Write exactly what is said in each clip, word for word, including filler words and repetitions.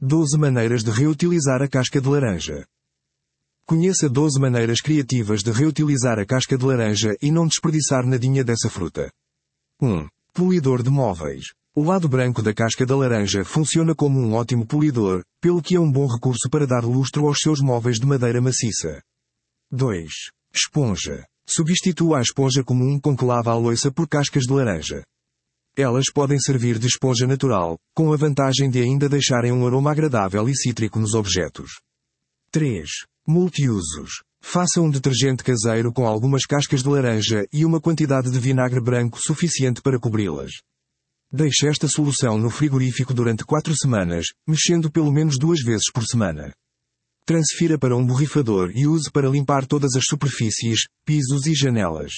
doze maneiras de reutilizar a casca de laranja. Conheça doze maneiras criativas de reutilizar a casca de laranja e não desperdiçar nadinha dessa fruta. um. Polidor de móveis. O lado branco da casca da laranja funciona como um ótimo polidor, pelo que é um bom recurso para dar lustro aos seus móveis de madeira maciça. dois. Esponja. Substitua a esponja comum com que lava a louça por cascas de laranja. Elas podem servir de esponja natural, com a vantagem de ainda deixarem um aroma agradável e cítrico nos objetos. três. Multiusos. Faça um detergente caseiro com algumas cascas de laranja e uma quantidade de vinagre branco suficiente para cobri-las. Deixe esta solução no frigorífico durante quatro semanas, mexendo pelo menos duas vezes por semana. Transfira para um borrifador e use para limpar todas as superfícies, pisos e janelas.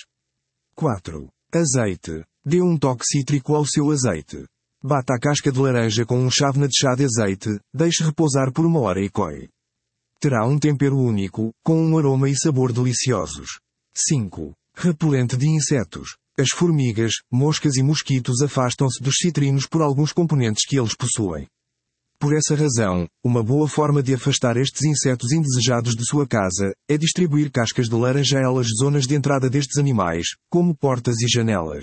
quatro. Azeite. Dê um toque cítrico ao seu azeite. Bata a casca de laranja com um chávena de chá de azeite, deixe repousar por uma hora e coe. Terá um tempero único, com um aroma e sabor deliciosos. cinco. Repelente de insetos. As formigas, moscas e mosquitos afastam-se dos citrinos por alguns componentes que eles possuem. Por essa razão, uma boa forma de afastar estes insetos indesejados de sua casa é distribuir cascas de laranja a elas zonas de entrada destes animais, como portas e janelas.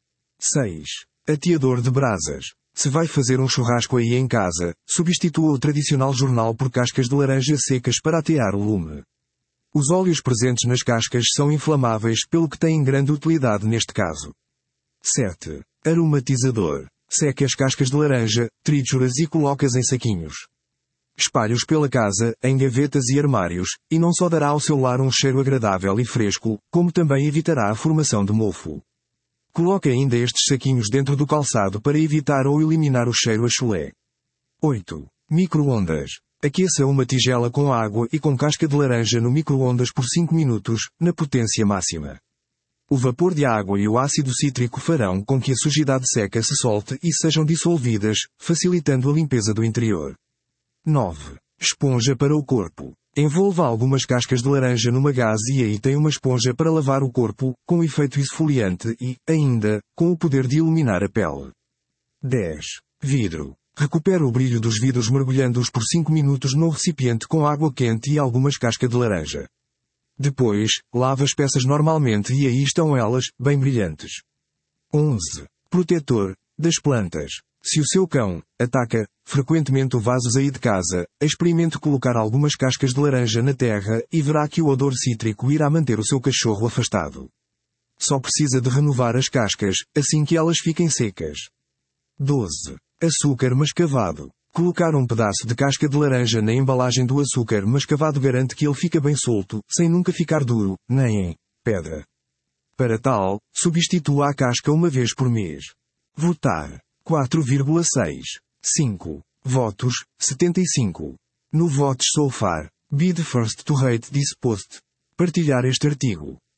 seis. Ateador de brasas. Se vai fazer um churrasco aí em casa, substitua o tradicional jornal por cascas de laranja secas para atear o lume. Os óleos presentes nas cascas são inflamáveis, pelo que têm grande utilidade neste caso. sete. Aromatizador. Seque as cascas de laranja, tritures e coloque-as em saquinhos. Espalhe-os pela casa, em gavetas e armários, e não só dará ao seu lar um cheiro agradável e fresco, como também evitará a formação de mofo. Coloque ainda estes saquinhos dentro do calçado para evitar ou eliminar o cheiro a chulé. oito. Micro-ondas. Aqueça uma tigela com água e com casca de laranja no micro-ondas por cinco minutos, na potência máxima. O vapor de água e o ácido cítrico farão com que a sujidade seca se solte e sejam dissolvidas, facilitando a limpeza do interior. nove. Esponja para o corpo. Envolva algumas cascas de laranja numa gaze e aí tem uma esponja para lavar o corpo, com efeito esfoliante e, ainda, com o poder de iluminar a pele. dez. Vidro. Recupere o brilho dos vidros mergulhando-os por cinco minutos num recipiente com água quente e algumas cascas de laranja. Depois, lave as peças normalmente e aí estão elas, bem brilhantes. onze. Protetor das plantas. Se o seu cão ataca frequentemente o vasos aí de casa, experimente colocar algumas cascas de laranja na terra e verá que o odor cítrico irá manter o seu cachorro afastado. Só precisa de renovar as cascas, assim que elas fiquem secas. doze. Açúcar mascavado. Colocar um pedaço de casca de laranja na embalagem do açúcar mascavado garante que ele fica bem solto, sem nunca ficar duro, nem em pedra. Para tal, substitua a casca uma vez por mês. Votar. quatro vírgula seis. cinco. Votos, setenta e cinco. No Votes So Far, be the first to rate this post. Partilhar este artigo.